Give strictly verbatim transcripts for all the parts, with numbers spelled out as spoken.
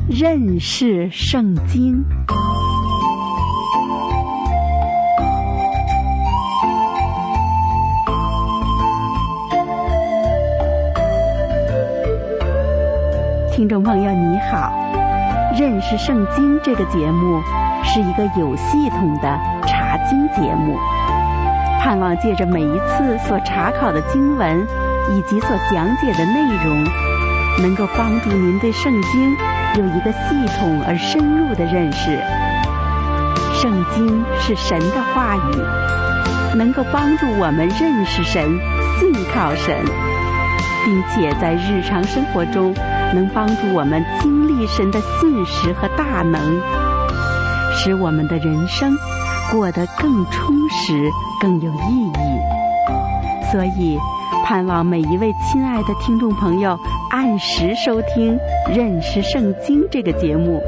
认识圣经。听众朋友你好，认识圣经这个节目是一个有系统的查经节目，盼望借着每一次所查考的经文以及所讲解的内容，能够帮助您对圣经有一个系统而深入的认识。圣经是神的话语，能够帮助我们认识神、信靠神，并且在日常生活中能帮助我们经历神的信实和大能，使我们的人生过得更充实、更有意义。所以盼望每一位亲爱的听众朋友按时收听《认识圣经》这个节目。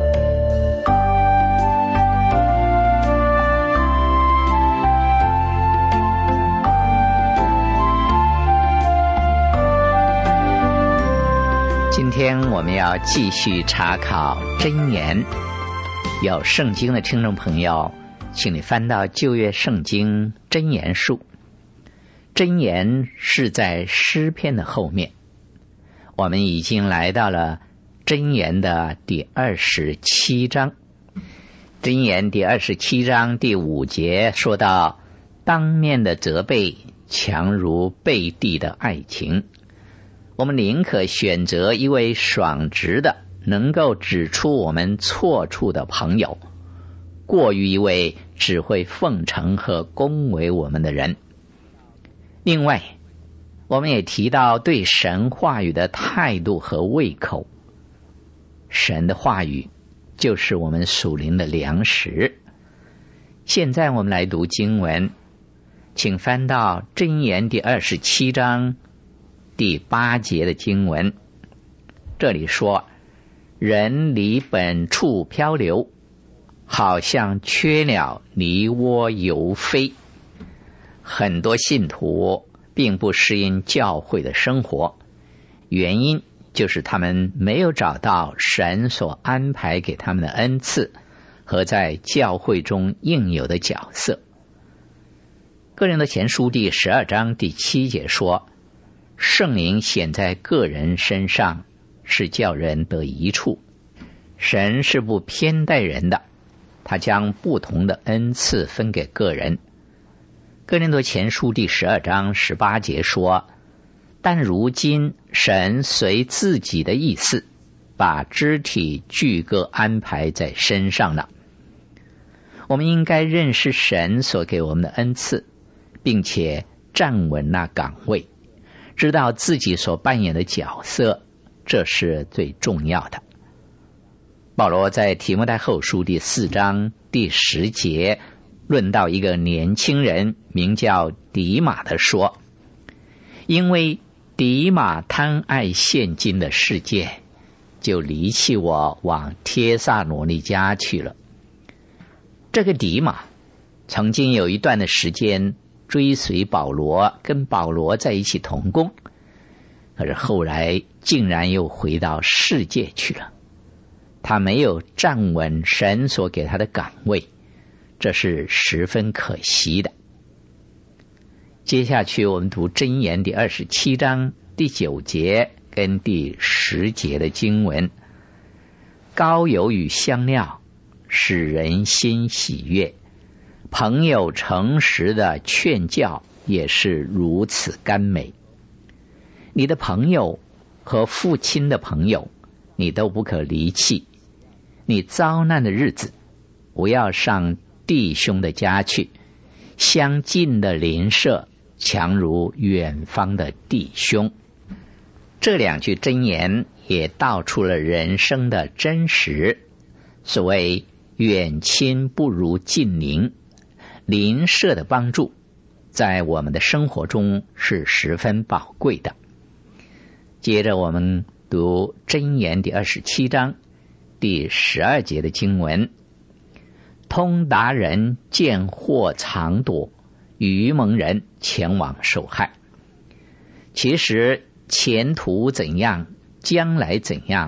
今天我们要继续查考箴言，有圣经的听众朋友，请你翻到旧约圣经箴言书。箴言是在诗篇的后面，我们已经来到了箴言的第二十七章。箴言第二十七章第五节说到，当面的责备强如背地的爱情。我们宁可选择一位爽直的，能够指出我们错处的朋友，过于一位只会奉承和恭维我们的人。另外，我们也提到对神话语的态度和胃口。神的话语就是我们属灵的粮食。现在我们来读经文，请翻到箴言第二十七章第八节的经文。这里说，人离本处漂流，好像雀鸟离窝游飞。很多信徒并不适应教会的生活，原因就是他们没有找到神所安排给他们的恩赐和在教会中应有的角色。哥林多前书第十二章第七节说，圣灵显在个人身上，是叫人得益处。神是不偏待人的，他将不同的恩赐分给个人。哥林多前书第十二章十八节说，但如今神随自己的意思，把肢体俱各安排在身上了。我们应该认识神所给我们的恩赐，并且站稳那岗位，知道自己所扮演的角色，这是最重要的。保罗在提摩太后书第四章第十节论到一个年轻人名叫迪马的说，因为迪马贪爱现今的世界，就离弃我，往帖撒罗尼迦去了。这个迪马曾经有一段的时间追随保罗，跟保罗在一起同工，可是后来竟然又回到世界去了。他没有站稳神所给他的岗位，这是十分可惜的。接下去我们读箴言第二十七章第九节跟第十节的经文。膏油与香料使人心喜悦，朋友诚实的劝教也是如此甘美。你的朋友和父亲的朋友你都不可离弃，你遭难的日子不要上弟兄的家去，相近的邻舍强如远方的弟兄。这两句箴言也道出了人生的真实。所谓远亲不如近邻，邻舍的帮助在我们的生活中是十分宝贵的。接着我们读箴言第二十七章第十二节的经文。通达人见祸藏躲，愚蒙人前往受害。其实前途怎样，将来怎样，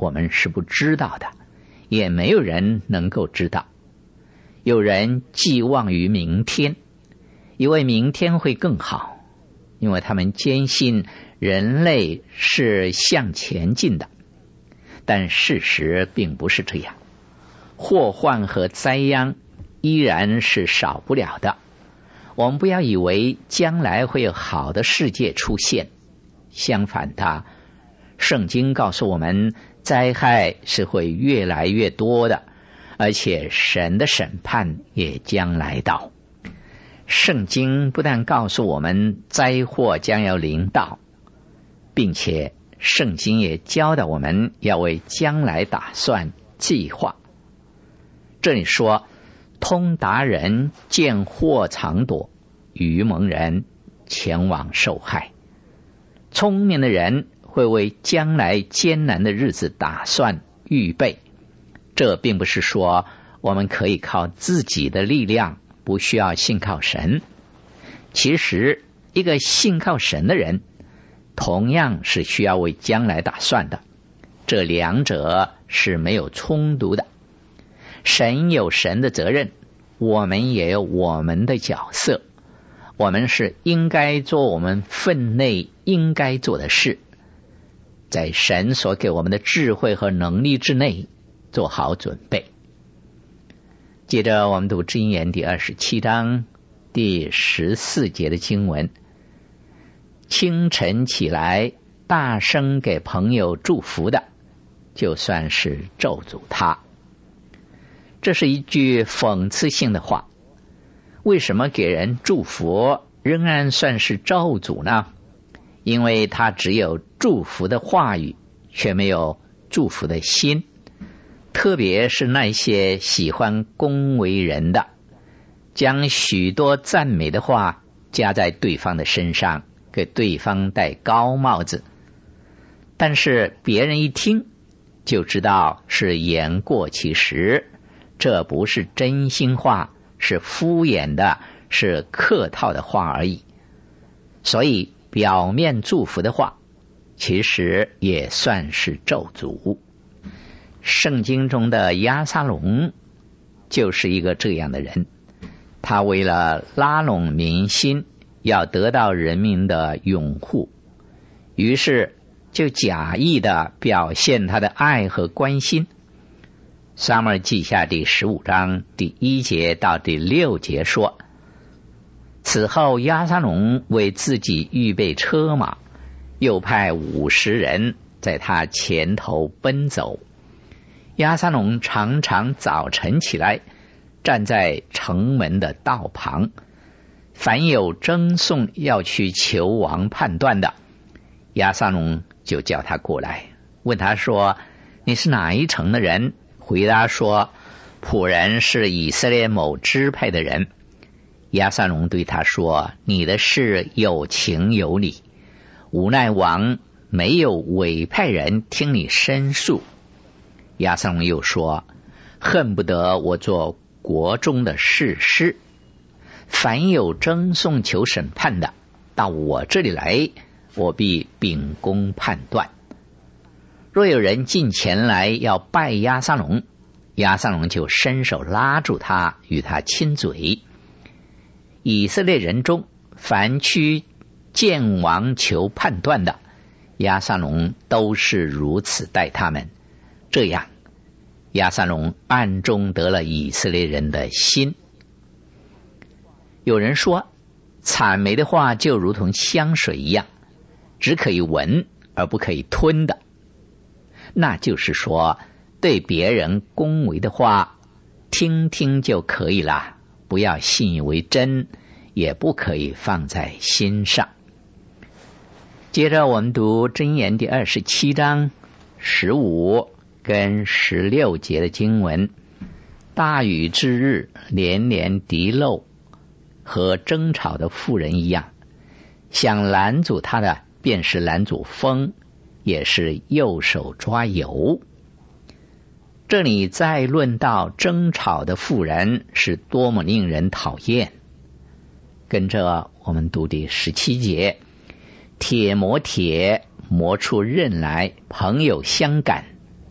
我们是不知道的，也没有人能够知道。有人寄望于明天，以为明天会更好，因为他们坚信人类是向前进的。但事实并不是这样，祸患和灾殃依然是少不了的。我们不要以为将来会有好的世界出现，相反的，圣经告诉我们，灾害是会越来越多的，而且神的审判也将来到。圣经不但告诉我们灾祸将要临到，并且圣经也教导我们要为将来打算计划。这里说，通达人见祸藏躲，愚蒙人前往受害。聪明的人会为将来艰难的日子打算预备。这并不是说我们可以靠自己的力量，不需要信靠神。其实一个信靠神的人同样是需要为将来打算的，这两者是没有冲突的。神有神的责任，我们也有我们的角色。我们是应该做我们分内应该做的事，在神所给我们的智慧和能力之内做好准备。接着我们读箴言第二十七章第十四节的经文，清晨起来大声给朋友祝福的，就算是咒诅他。这是一句讽刺性的话。为什么给人祝福仍然算是咒诅呢？因为他只有祝福的话语，却没有祝福的心。特别是那些喜欢恭维人的，将许多赞美的话加在对方的身上，给对方戴高帽子，但是别人一听就知道是言过其实，这不是真心话，是敷衍的，是客套的话而已。所以表面祝福的话，其实也算是咒诅。圣经中的押沙龙就是一个这样的人，他为了拉拢民心，要得到人民的拥护，于是就假意的表现他的爱和关心。撒母耳记下第十五章第一节到第六节说，此后押沙龙为自己预备车马，又派五十人在他前头奔走。押沙龙常常早晨起来，站在城门的道旁，凡有争讼要去求王判断的，押沙龙就叫他过来，问他说，你是哪一城的人？回答说，仆人是以色列某支派的人。押沙龙对他说，你的事有情有理，无奈王没有委派人听你申诉。押沙龙又说，恨不得我做国中的士师，凡有争讼求审判的，到我这里来，我必秉公判断。若有人进前来要拜押沙龙，押沙龙就伸手拉住他，与他亲嘴。以色列人中凡去见王求判断的，押沙龙都是如此待他们。这样押沙龙暗中得了以色列人的心。有人说，谄媚的话就如同香水一样，只可以闻而不可以吞的。那就是说，对别人恭维的话听听就可以了，不要信以为真，也不可以放在心上。接着我们读箴言第二十七章十五跟十六节的经文，大雨之日连连滴漏，和争吵的妇人一样，想拦阻他的便是拦阻风，也是右手抓油。这里再论到争吵的妇人是多么令人讨厌。跟着我们读第十七节，铁磨铁磨出刃来，朋友相感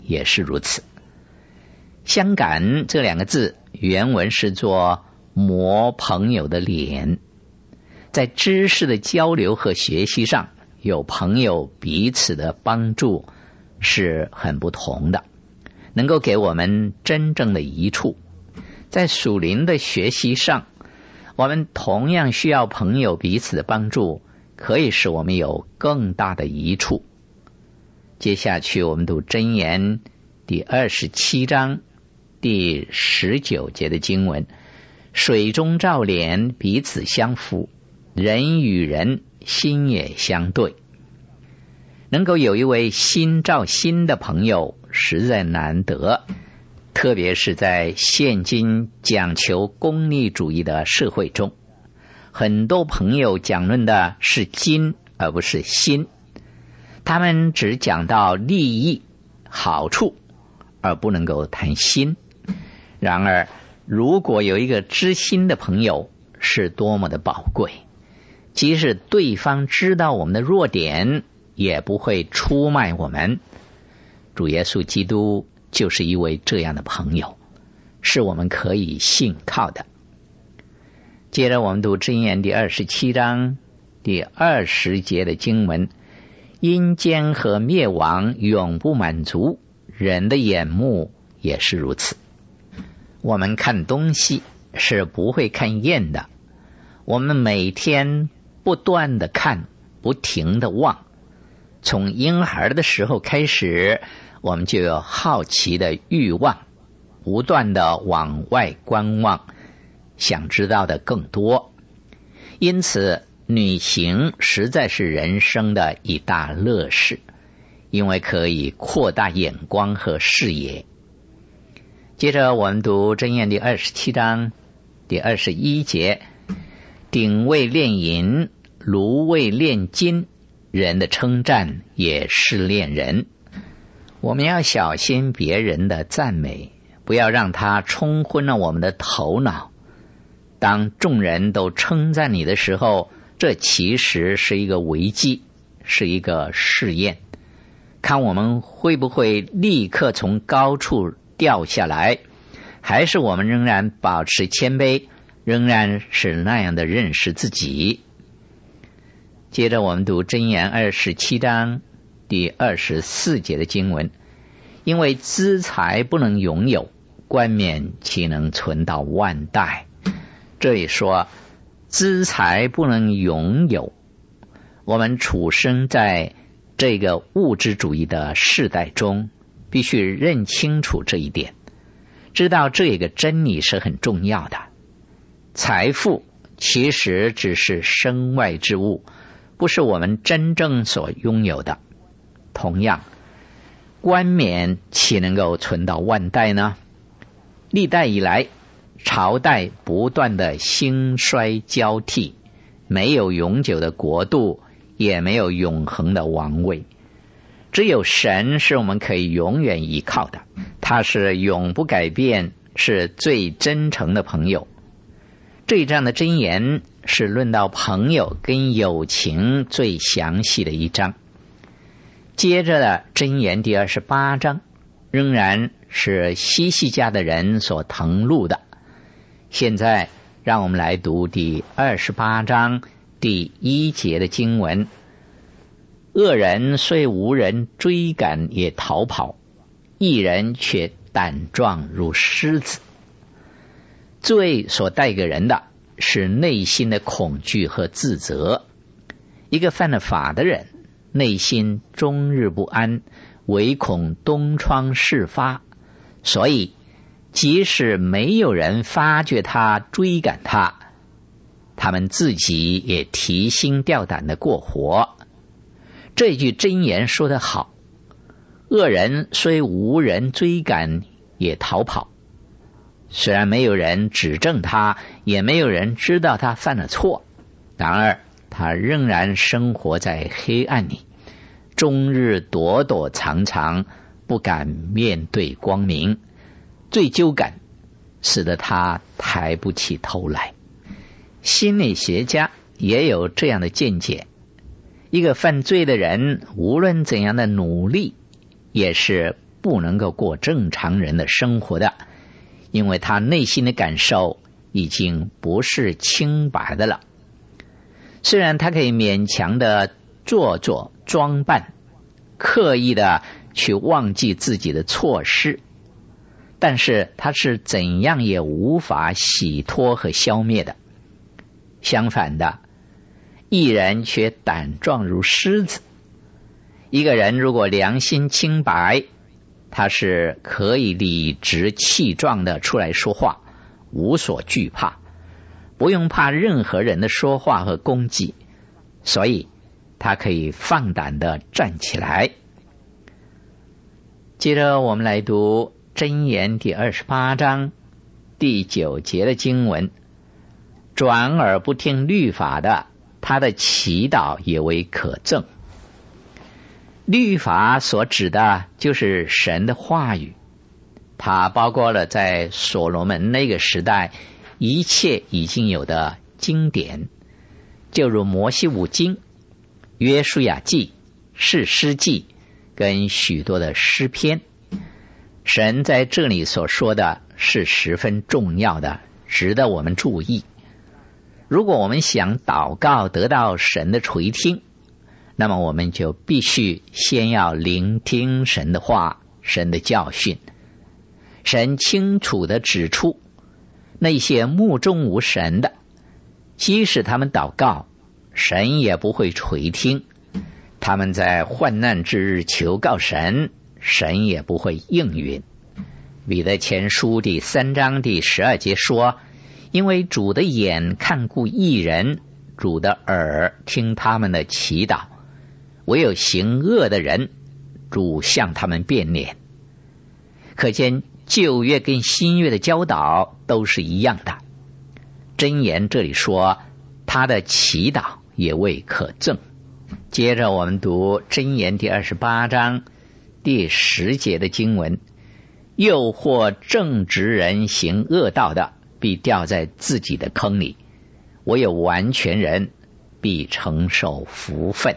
也是如此。相感这两个字原文是做磨朋友的脸，在知识的交流和学习上，有朋友彼此的帮助是很不同的，能够给我们真正的益处。在属灵的学习上，我们同样需要朋友彼此的帮助，可以使我们有更大的益处。接下去我们读箴言第二十七章第十九节的经文，水中照脸，彼此相扶，人与人心也相对。能够有一位心照心的朋友实在难得，特别是在现今讲求功利主义的社会中，很多朋友讲论的是金而不是心，他们只讲到利益好处，而不能够谈心。然而如果有一个知心的朋友，是多么的宝贵，即使对方知道我们的弱点，也不会出卖我们。主耶稣基督就是一位这样的朋友，是我们可以信靠的。接着我们读箴言第二十七章第二十节的经文，阴间和灭亡永不满足，人的眼目也是如此。我们看东西是不会看厌的，我们每天不断的看，不停的望。从婴孩的时候开始，我们就有好奇的欲望，不断的往外观望，想知道的更多。因此旅行实在是人生的一大乐事，因为可以扩大眼光和视野。接着我们读箴言第二十七章第二十一节，鼎为炼银，炉为炼金，人的称赞也是炼人。我们要小心别人的赞美，不要让它冲昏了我们的头脑。当众人都称赞你的时候，这其实是一个危机，是一个试验，看我们会不会立刻从高处掉下来，还是我们仍然保持谦卑，仍然是那样的认识自己。接着我们读箴言二十七章第二十四节的经文，因为资财不能拥有，冠冕岂能存到万代。这里说资财不能拥有，我们处身在这个物质主义的世代中，必须认清楚这一点，知道这个真理是很重要的。财富其实只是身外之物，不是我们真正所拥有的。同样，冠冕岂能够存到万代呢？历代以来，朝代不断的兴衰交替，没有永久的国度，也没有永恒的王位。只有神是我们可以永远依靠的，他是永不改变，是最真诚的朋友。这一章的箴言是论到朋友跟友情最详细的一章。接着的箴言第二十八章仍然是希西家的人所誊录的。现在让我们来读第二十八章第一节的经文，恶人虽无人追赶也逃跑，义人却胆壮如狮子。罪所带给人的是内心的恐惧和自责。一个犯了法的人，内心终日不安，唯恐东窗事发，所以即使没有人发觉他追赶他，他们自己也提心吊胆的过活。这句箴言说得好，恶人虽无人追赶也逃跑，虽然没有人指证他，也没有人知道他犯了错，然而他仍然生活在黑暗里，终日躲躲藏藏，不敢面对光明。罪疚感使得他抬不起头来。心理学家也有这样的见解，一个犯罪的人无论怎样的努力，也是不能够过正常人的生活的，因为他内心的感受已经不是清白的了。虽然他可以勉强的做作装扮，刻意的去忘记自己的错失，但是他是怎样也无法洗脱和消灭的。相反的，一人却胆壮如狮子。一个人如果良心清白，他是可以理直气壮的出来说话，无所惧怕，不用怕任何人的说话和攻击，所以他可以放胆的站起来。接着我们来读箴言第二十八章第九节的经文：转而不听律法的，他的祈祷也为可憎。律法所指的就是神的话语，它包括了在所罗门那个时代一切已经有的经典，就如摩西五经、约书亚记、士师记跟许多的诗篇。神在这里所说的是十分重要的，值得我们注意。如果我们想祷告得到神的垂听，那么我们就必须先要聆听神的话，神的教训。神清楚地指出，那些目中无神的，即使他们祷告，神也不会垂听；他们在患难之日求告神，神也不会应允。彼得前书第三章第十二节说，因为主的眼看顾义人，主的耳听他们的祈祷，唯有行恶的人，主向他们变脸。可见旧约跟新约的教导都是一样的。箴言这里说，他的祈祷也未可憎。接着我们读箴言第二十八章第十节的经文：诱惑正直人行恶道的，必掉在自己的坑里；唯有完全人，必承受福分。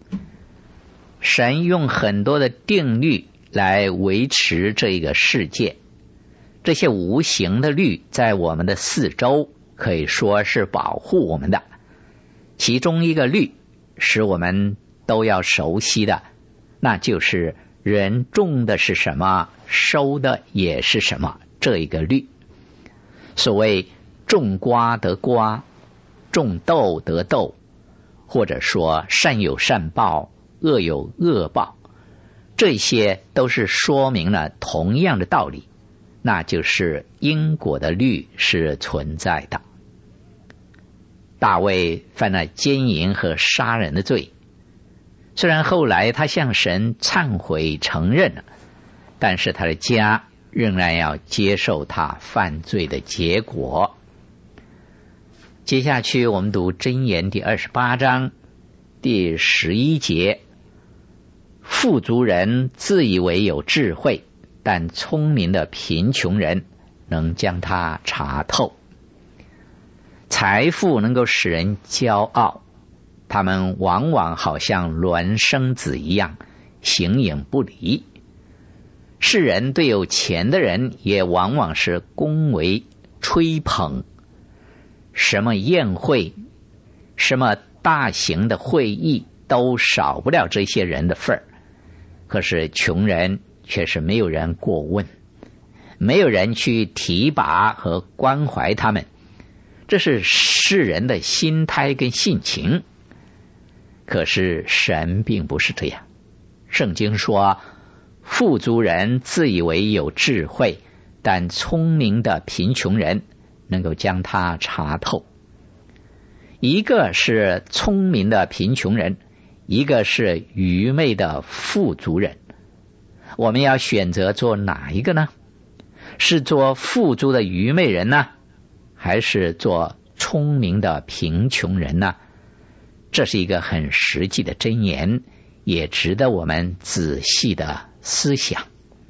神用很多的定律来维持这个世界，这些无形的律在我们的四周可以说是保护我们的。其中一个律使我们都要熟悉的，那就是人种的是什么，收的也是什么，这一个律。所谓种瓜得瓜，种豆得豆，或者说善有善报，恶有恶报，这些都是说明了同样的道理，那就是因果的律是存在的。大卫犯了奸淫和杀人的罪，虽然后来他向神忏悔承认了，但是他的家仍然要接受他犯罪的结果。接下去我们读箴言第二十八章第十一节：富足人自以为有智慧，但聪明的贫穷人能将它查透。财富能够使人骄傲，他们往往好像孪生子一样，形影不离。世人对有钱的人也往往是恭维吹捧，什么宴会，什么大型的会议都少不了这些人的份儿。可是穷人却是没有人过问，没有人去提拔和关怀他们，这是世人的心态跟性情。可是神并不是这样。圣经说，富足人自以为有智慧，但聪明的贫穷人能够将它查透。一个是聪明的贫穷人，一个是愚昧的富足人。我们要选择做哪一个呢？是做富足的愚昧人呢，还是做聪明的贫穷人呢？这是一个很实际的箴言，也值得我们仔细的思想。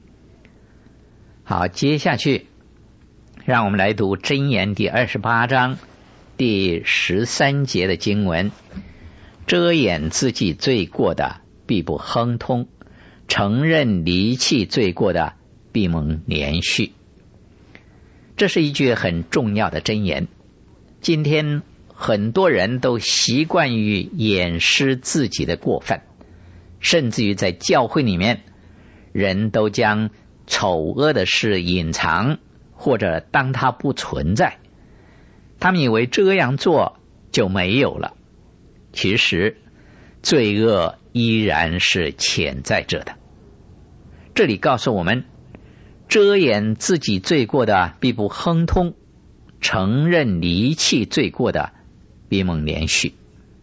好，接下去让我们来读箴言第二十八章第十三节的经文：遮掩自己罪过的必不亨通， 承认离弃罪过的，必蒙连续。这是一句很重要的箴言。今天很多人都习惯于掩饰自己的过犯，甚至于在教会里面，人都将丑恶的事隐藏，或者当它不存在。他们以为这样做就没有了，其实罪恶依然是潜在着的。这里告诉我们，遮掩自己罪过的，必不亨通；承认离弃罪过的，必蒙连续。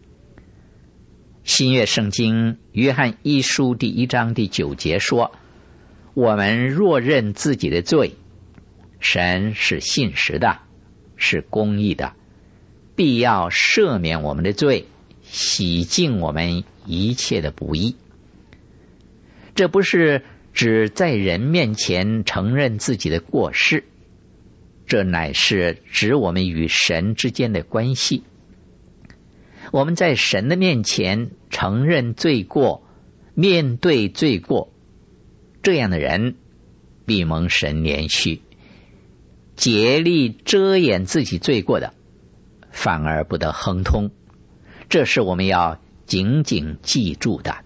新约圣经约翰一书第一章第九节说，我们若认自己的罪，神是信实的，是公义的，必要赦免我们的罪，洗净我们一切的不义。这不是只在人面前承认自己的过失，这乃是指我们与神之间的关系。我们在神的面前承认罪过，面对罪过，这样的人必蒙神连续。竭力遮掩自己罪过的，反而不得亨通。这是我们要紧紧记住的。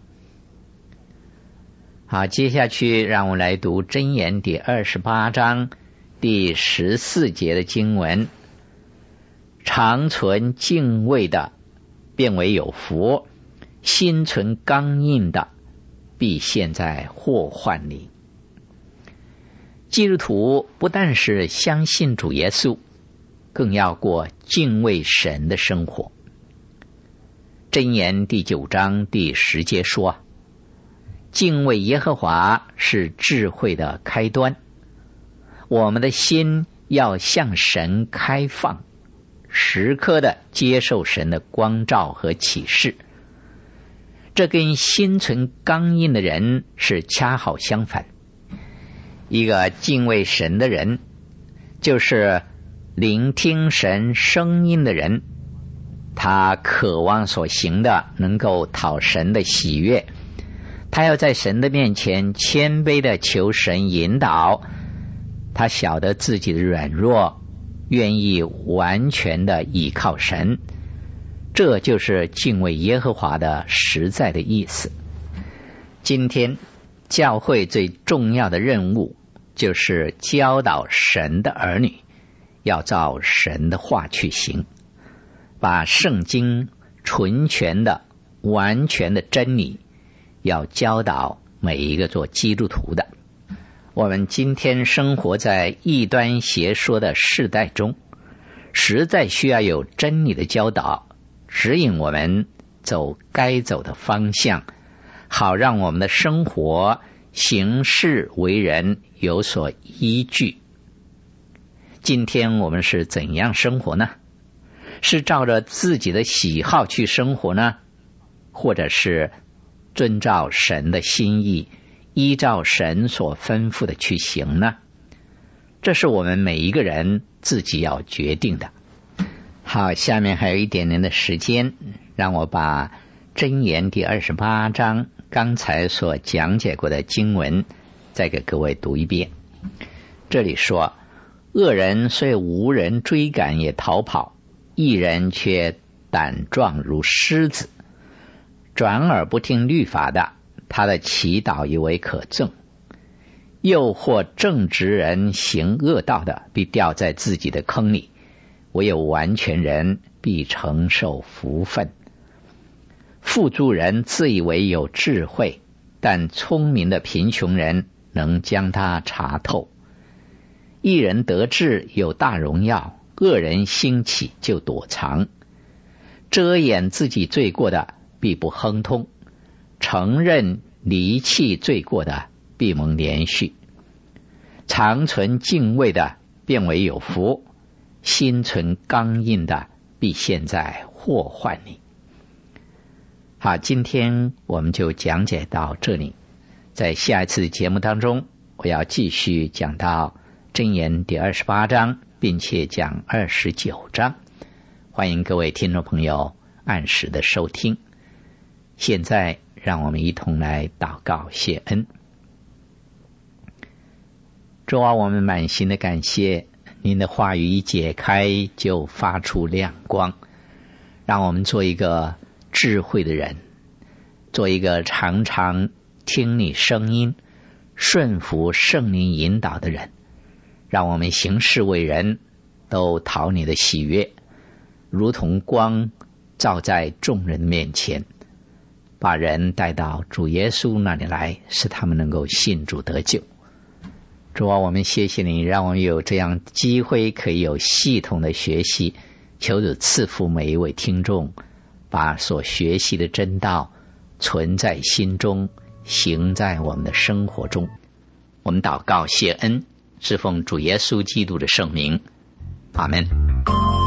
好，接下去让我们来读箴言第二十八章第十四节的经文。常存敬畏的，便为有福；心存刚硬的，必陷在祸患里。基督徒不但是相信主耶稣，更要过敬畏神的生活。箴言第九章第十节说，敬畏耶和华是智慧的开端。我们的心要向神开放，时刻的接受神的光照和启示。这跟心存刚硬的人是恰好相反。一个敬畏神的人，就是聆听神声音的人，他渴望所行的能够讨神的喜悦，他要在神的面前谦卑的求神引导，他晓得自己的软弱，愿意完全的倚靠神。这就是敬畏耶和华的实在的意思。今天教会最重要的任务，就是教导神的儿女要照神的话去行，把圣经纯全的完全的真理要教导每一个做基督徒的。我们今天生活在异端邪说的世代中，实在需要有真理的教导，指引我们走该走的方向，好让我们的生活行事为人有所依据。今天我们是怎样生活呢？是照着自己的喜好去生活呢，或者是遵照神的心意，依照神所吩咐的去行呢？这是我们每一个人自己要决定的。好，下面还有一点点的时间，让我把箴言第二十八章刚才所讲解过的经文再给各位读一遍。这里说，恶人虽无人追赶也逃跑，义人却胆壮如狮子。转耳不听律法的，他的祈祷以为可憎。诱惑正直人行恶道的，必掉在自己的坑里，唯有完全人必承受福分。富足人自以为有智慧，但聪明的贫穷人能将他查透。一人得志有大荣耀，恶人兴起就躲藏。遮掩自己罪过的，必不亨通；承认离弃罪过的，必蒙连续。常存敬畏的，便为有福；心存刚硬的，必陷在祸患里。好，今天我们就讲解到这里。在下一次节目当中，我要继续讲到箴言第二十八章，并且讲二十九章。欢迎各位听众朋友按时的收听。现在让我们一同来祷告谢恩。 主啊，我们满心的感谢，您的话语一解开就发出亮光，让我们做一个智慧的人，做一个常常听你声音顺服圣灵引导的人，让我们行事为人都讨你的喜悦，如同光照在众人面前，把人带到主耶稣那里来，使他们能够信主得救。主啊，我们谢谢你，让我们有这样机会可以有系统的学习，求主赐福每一位听众，把所学习的真道存在心中，行在我们的生活中。我们祷告谢恩，是奉主耶稣基督的圣名，阿们。